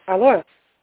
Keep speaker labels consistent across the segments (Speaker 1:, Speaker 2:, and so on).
Speaker 1: Алло.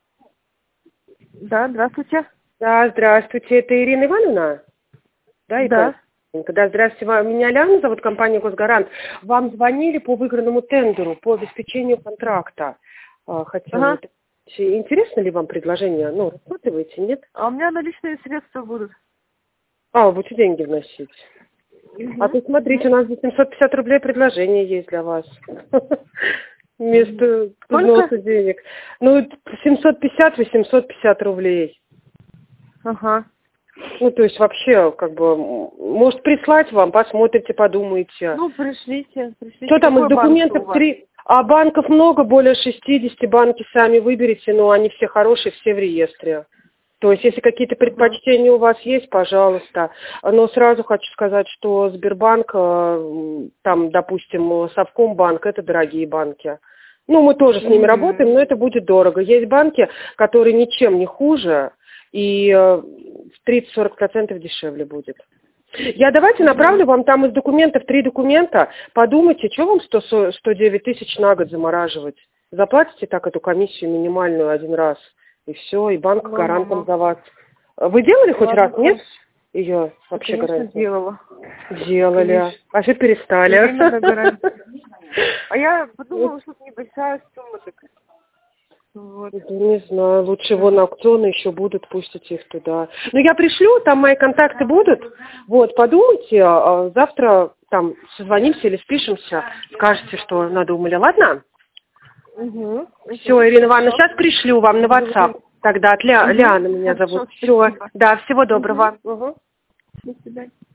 Speaker 2: Да, здравствуйте.
Speaker 1: Да, здравствуйте. Это Ирина Ивановна? Да,
Speaker 2: Да.
Speaker 1: Да, здравствуйте. Меня Ляна зовут, компания «Госгарант». Вам звонили по выигранному тендеру по обеспечению контракта. Хотела
Speaker 2: Ага.
Speaker 1: уточнить. Интересно ли вам предложение? Ну, рассматриваете, нет?
Speaker 2: А у меня наличные средства будут.
Speaker 1: Вы будете деньги вносить. А то смотрите, у нас за 750 рублей предложение есть для вас. Вместо
Speaker 2: Сколько?
Speaker 1: взноса денег. Ну, 750-850 рублей.
Speaker 2: Ага.
Speaker 1: Ну, то есть вообще, как бы, может прислать вам, посмотрите, подумаете.
Speaker 2: Ну, пришлите.
Speaker 1: Что там из
Speaker 2: Какой банк у
Speaker 1: документов?
Speaker 2: вас?
Speaker 1: Банков много, более 60, банки сами выберите, но они все хорошие, все в реестре. То есть, если какие-то предпочтения у вас есть, пожалуйста. Но сразу хочу сказать, что Сбербанк, там, допустим, Совкомбанк, это дорогие банки. Ну, мы тоже с ними работаем, но это будет дорого. Есть банки, которые ничем не хуже, и в 30-40% дешевле будет. Я давайте направлю вам там из документов 3 документа. Подумайте, что вам 109 тысяч на год замораживать. Заплатите так эту комиссию минимальную один раз. И все, и банк гарантом за вас. Вы делали хоть раз, нет? Ее вообще гарантию?
Speaker 2: Конечно, делала.
Speaker 1: Делали.
Speaker 2: Конечно.
Speaker 1: А что перестали?
Speaker 2: Временно гарантия. А я подумала, что это небольшая сумма такая. Вот.
Speaker 1: Не знаю, лучше вон аукционы еще будут, пустите их туда. Ну, я пришлю, там мои контакты будут. Вот, подумайте, завтра там созвонимся или спишемся, скажете, что надумали, ладно? Все, Ирина Ивановна, сейчас пришлю вам на WhatsApp. Тогда от Ляна меня зовут. Все, да, всего доброго.
Speaker 2: До свидания.